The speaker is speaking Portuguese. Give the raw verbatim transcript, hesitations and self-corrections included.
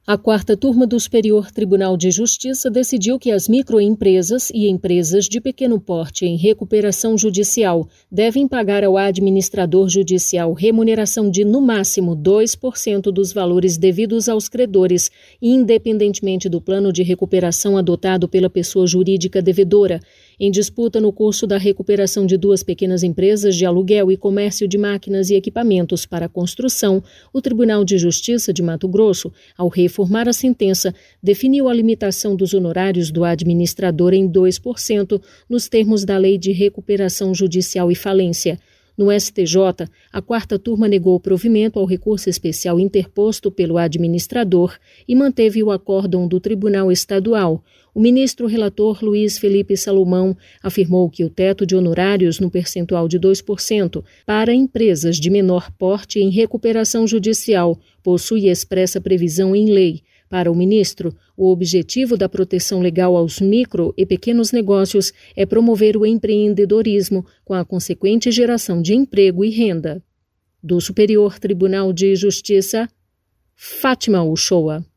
A quarta turma do Superior Tribunal de Justiça decidiu que as microempresas e empresas de pequeno porte em recuperação judicial devem pagar ao administrador judicial remuneração de, no máximo, dois por cento dos valores devidos aos credores, independentemente do plano de recuperação adotado pela pessoa jurídica devedora. Em disputa no curso da recuperação de duas pequenas empresas de aluguel e comércio de máquinas e equipamentos para construção, o Tribunal de Justiça de Mato Grosso, ao reformar a sentença, definiu a limitação dos honorários do administrador em dois por cento nos termos da Lei de Recuperação Judicial e Falência. No S T J, a quarta turma negou provimento ao recurso especial interposto pelo administrador e manteve o acórdão do Tribunal Estadual. O ministro relator Luiz Felipe Salomão afirmou que o teto de honorários no percentual de dois por cento para empresas de menor porte em recuperação judicial possui expressa previsão em lei. Para o ministro, o objetivo da proteção legal aos micro e pequenos negócios é promover o empreendedorismo com a consequente geração de emprego e renda. Do Superior Tribunal de Justiça, Fátima Uchoa.